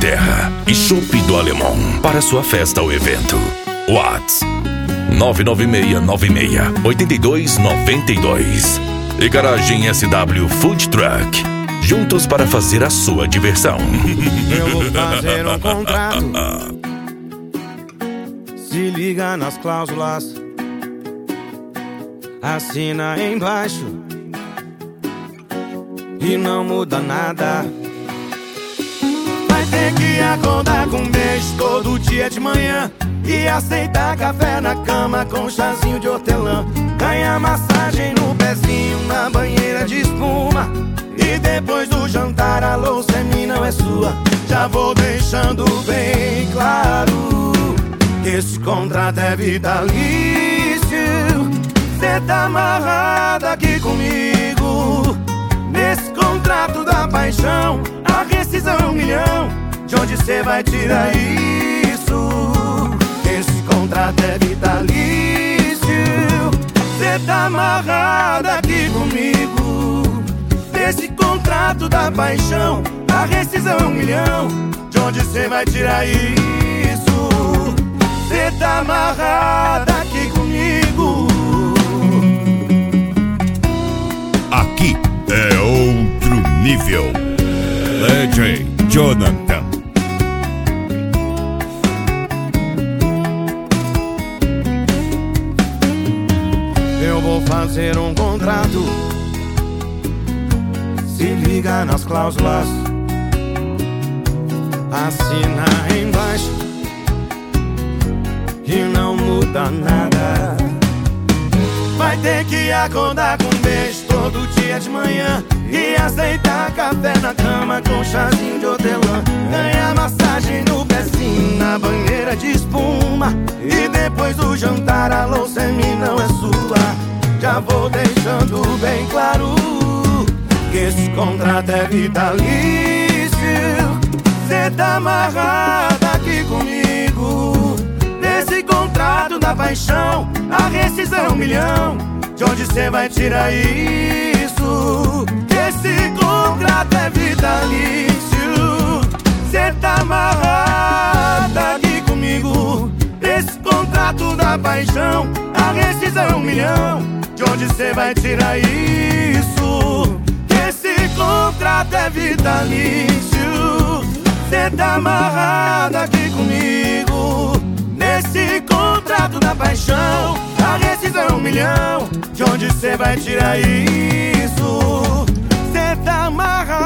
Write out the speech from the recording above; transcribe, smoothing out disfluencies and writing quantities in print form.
terra e chopp do Alemão para sua festa ou evento. Whats 996968292 e Garagem SW Food Truck, juntos para fazer a sua diversão. Eu vou fazer um contrato, se liga nas cláusulas, assina embaixo e não muda nada. Vai ter que acordar com um beijo todo dia de manhã e aceitar café na cama com chazinho de hortelã. Ganhar massagem no pezinho na banheira de espuma. E depois do jantar a louça não é sua. Já vou deixando bem claro que esse contrato é vitalício. Cê tá amarrado aqui comigo. Nesse contrato da paixão, a rescisão é 1 milhão. De onde cê vai tirar isso? Esse contrato é vitalício. Cê tá amarrado aqui comigo. Nesse contrato da paixão, a rescisão é 1 milhão. De onde cê vai tirar isso? Cê tá amarrado aqui comigo. Aqui é outro nível. DJ Jonathan. Eu vou fazer um contrato, se liga nas cláusulas, assina embaixo e não muda nada. Vai ter que acordar com um beijo todo dia de manhã e aceitar café na cama com chazinho de hortelã. Ganhar massagem no pezinho na banheira de espuma. E depois do jantar a louça não é sua. Já vou deixando bem claro que esse contrato é vitalício. Cê tá amarrado aqui comigo. Nesse contrato da paixão, a rescisão é 1 milhão. De onde cê vai tirar isso? Esse contrato é vitalício. Cê tá amarrado aqui comigo. Nesse contrato da paixão, a rescisão é 1 milhão. De onde cê vai tirar isso? Esse contrato é vitalício. Cê tá amarrado aqui comigo. Nesse contrato da paixão, a rescisão é 1 milhão. De onde cê vai tirar isso? Cê tá amarrado